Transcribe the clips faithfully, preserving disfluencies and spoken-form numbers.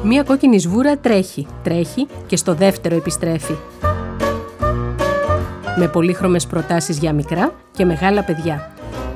Μία κόκκινη σβούρα τρέχει, τρέχει και στο δεύτερο επιστρέφει. Με πολύχρωμες προτάσεις για μικρά και μεγάλα παιδιά.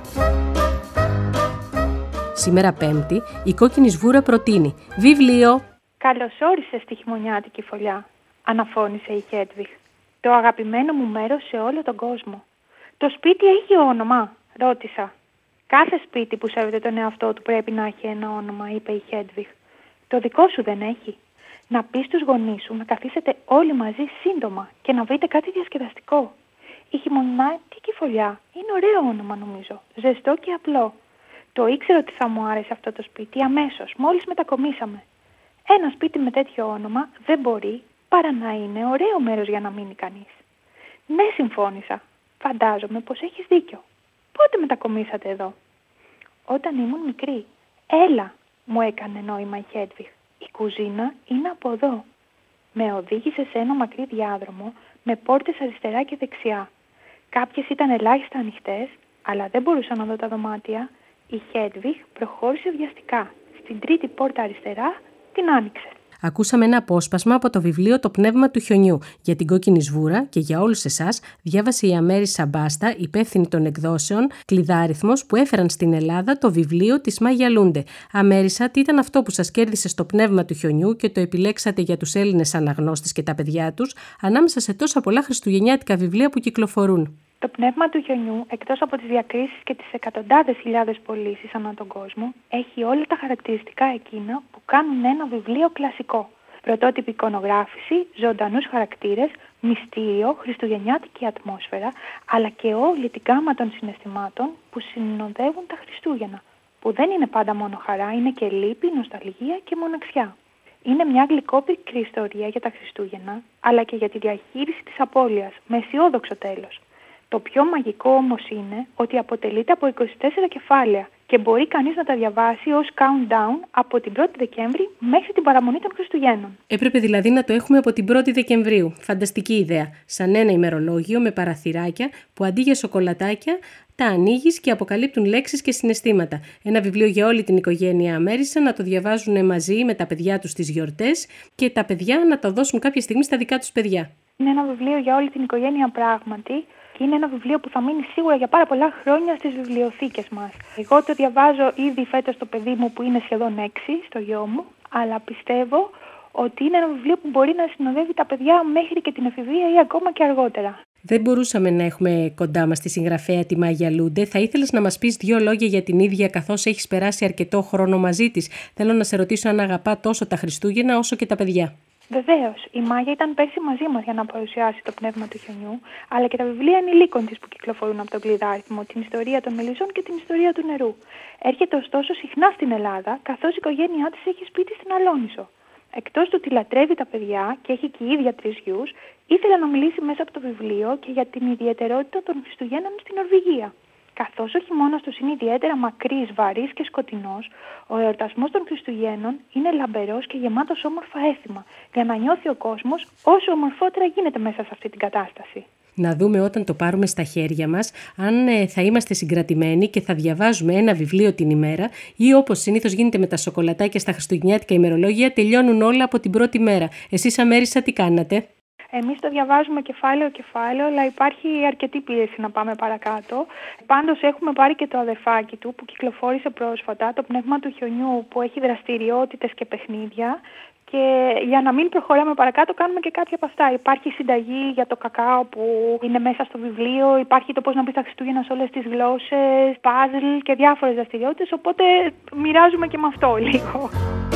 Σήμερα Πέμπτη, η κόκκινη σβούρα προτείνει βιβλίο. «Καλώς όρισες στη χειμωνιάτικη φωλιά», αναφώνησε η Χέντβιγκ. «Το αγαπημένο μου μέρος σε όλο τον κόσμο». «Το σπίτι έχει όνομα?» ρώτησα. «Κάθε σπίτι που σέβεται τον εαυτό του πρέπει να έχει ένα όνομα», είπε η Χέντβιγκ. «Το δικό σου δεν έχει? Να πεις στους γονείς σου να καθίσετε όλοι μαζί σύντομα και να βρείτε κάτι διασκεδαστικό. Η χειμωνιάτικη φωλιά είναι ωραίο όνομα, νομίζω, ζεστό και απλό. Το ήξερα ότι θα μου άρεσε αυτό το σπίτι αμέσως, μόλις μετακομίσαμε. Ένα σπίτι με τέτοιο όνομα δεν μπορεί παρά να είναι ωραίο μέρος για να μείνει κανείς». «Ναι», συμφώνησα. «Φαντάζομαι πως έχεις δίκιο. Πότε μετακομίσατε εδώ?» «Όταν ήμουν μικρή». «Έλα», μου έκανε νόημα η Χέντβιγκ. «Η κουζίνα είναι από εδώ». Με οδήγησε σε ένα μακρύ διάδρομο με πόρτες αριστερά και δεξιά. Κάποιες ήταν ελάχιστα ανοιχτές, αλλά δεν μπορούσα να δω τα δωμάτια. Η Χέντβιγκ προχώρησε βιαστικά. Στην τρίτη πόρτα αριστερά την άνοιξε. Ακούσαμε ένα απόσπασμα από το βιβλίο «Το πνεύμα του χιονιού». Για την κόκκινη σβούρα και για όλους εσάς διάβασε η Αμέρισα Μπάστα, υπεύθυνη των εκδόσεων Κλειδάριθμος, που έφεραν στην Ελλάδα το βιβλίο της Μάγια Λούντε. Αμέρισα, τι ήταν αυτό που σας κέρδισε στο πνεύμα του χιονιού και το επιλέξατε για τους Έλληνες αναγνώστες και τα παιδιά τους, ανάμεσα σε τόσα πολλά χριστουγεννιάτικα βιβλία που κυκλοφορούν? Το πνεύμα του χιονιού, εκτός από τις διακρίσεις και τις εκατοντάδες χιλιάδες πωλήσεις ανά τον κόσμο, έχει όλα τα χαρακτηριστικά εκείνα που κάνουν ένα βιβλίο κλασικό. Πρωτότυπη εικονογράφηση, ζωντανούς χαρακτήρες, μυστήριο, χριστουγεννιάτικη ατμόσφαιρα, αλλά και όλη την γάμα των συναισθημάτων που συνοδεύουν τα Χριστούγεννα, που δεν είναι πάντα μόνο χαρά, είναι και λύπη, νοσταλγία και μοναξιά. Είναι μια γλυκόπικρη ιστορία για τα Χριστούγεννα, αλλά και για τη διαχείριση της απώλειας, με αισιόδοξο τέλος. Το πιο μαγικό όμως είναι ότι αποτελείται από είκοσι τέσσερα κεφάλαια και μπορεί κανείς να τα διαβάσει ως countdown από την πρώτη Δεκέμβρη μέχρι την παραμονή των Χριστουγέννων. Έπρεπε δηλαδή να το έχουμε από την πρώτη Δεκεμβρίου. Φανταστική ιδέα. Σαν ένα ημερολόγιο με παραθυράκια που αντί για σοκολατάκια τα ανοίγεις και αποκαλύπτουν λέξεις και συναισθήματα. Ένα βιβλίο για όλη την οικογένεια Αμέρισα να το διαβάζουν μαζί με τα παιδιά τους στις γιορτές και τα παιδιά να το δώσουν κάποια στιγμή στα δικά τους παιδιά. Είναι ένα βιβλίο για όλη την οικογένεια πράγματι. Είναι ένα βιβλίο που θα μείνει σίγουρα για πάρα πολλά χρόνια στις βιβλιοθήκες μας. Εγώ το διαβάζω ήδη φέτος στο παιδί μου που είναι σχεδόν έξι, στο γιο μου, αλλά πιστεύω ότι είναι ένα βιβλίο που μπορεί να συνοδεύει τα παιδιά μέχρι και την εφηβεία ή ακόμα και αργότερα. Δεν μπορούσαμε να έχουμε κοντά μας τη συγγραφέα τη Μάγια Λούντε. Θα ήθελες να μας πεις δύο λόγια για την ίδια, καθώς έχεις περάσει αρκετό χρόνο μαζί της? Θέλω να σε ρωτήσω αν αγαπά τόσο τα Χριστούγεννα όσο και τα παιδιά. Βεβαίως, η Μάγια ήταν πέρσι μαζί μας για να παρουσιάσει το πνεύμα του χιονιού, αλλά και τα βιβλία ενηλίκων της που κυκλοφορούν από τον Κλειδάριθμο, την ιστορία των μελισσών και την ιστορία του νερού. Έρχεται ωστόσο συχνά στην Ελλάδα, καθώς η οικογένειά της έχει σπίτι στην Αλόνησο. Εκτός του ότι λατρεύει τα παιδιά και έχει και η ίδια τρεις γιους, ήθελε να μιλήσει μέσα από το βιβλίο και για την ιδιαιτερότητα των Χριστουγέννων στην Νορβηγία. Καθώς ο χειμώνας τους είναι ιδιαίτερα μακρύς, βαρύς και σκοτεινός, ο εορτασμός των Χριστουγέννων είναι λαμπερός και γεμάτος όμορφα έθιμα, για να νιώθει ο κόσμος όσο ομορφότερα γίνεται μέσα σε αυτή την κατάσταση. Να δούμε όταν το πάρουμε στα χέρια μας, αν ε, θα είμαστε συγκρατημένοι και θα διαβάζουμε ένα βιβλίο την ημέρα, ή όπως συνήθως γίνεται με τα σοκολατάκια στα χριστουγεννιάτικα ημερολόγια, τελειώνουν όλα από την πρώτη μέρα. Εσείς, Αμέρισα, τι κάνατε? Εμείς το διαβάζουμε κεφάλαιο-κεφάλαιο, αλλά υπάρχει αρκετή πίεση να πάμε παρακάτω. Πάντως έχουμε πάρει και το αδερφάκι του που κυκλοφόρησε πρόσφατα, το πνεύμα του χιονιού, που έχει δραστηριότητες και παιχνίδια. Και για να μην προχωράμε παρακάτω, κάνουμε και κάποια από αυτά. Υπάρχει συνταγή για το κακάο που είναι μέσα στο βιβλίο, υπάρχει το πώς να πεις τα Χριστούγεννα σε όλες τις γλώσσες, παζλ και διάφορες δραστηριότητες. Οπότε μοιράζουμε και με αυτό λίγο.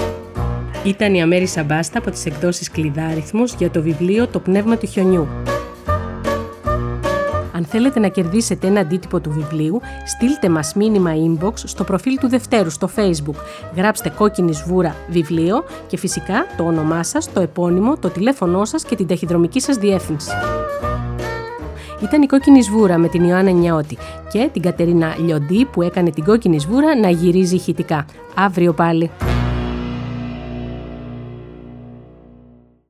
Ήταν η Αμέρισα Μπάστα από τις εκδόσεις Κλειδάριθμος για το βιβλίο «Το πνεύμα του χιονιού». Αν θέλετε να κερδίσετε ένα αντίτυπο του βιβλίου, στείλτε μας μήνυμα inbox στο προφίλ του Δευτέρου στο Facebook. Γράψτε κόκκινη σβούρα βιβλίο και φυσικά το όνομά σας, το επώνυμο, το τηλέφωνό σας και την ταχυδρομική σας διεύθυνση. Ήταν η Κόκκινη Σβούρα με την Ιωάννα Νιαώτη και την Κατερίνα Λιοντή που έκανε την Κόκκινη Σβούρα να γυρίζει ηχητικά. Αύριο πάλι.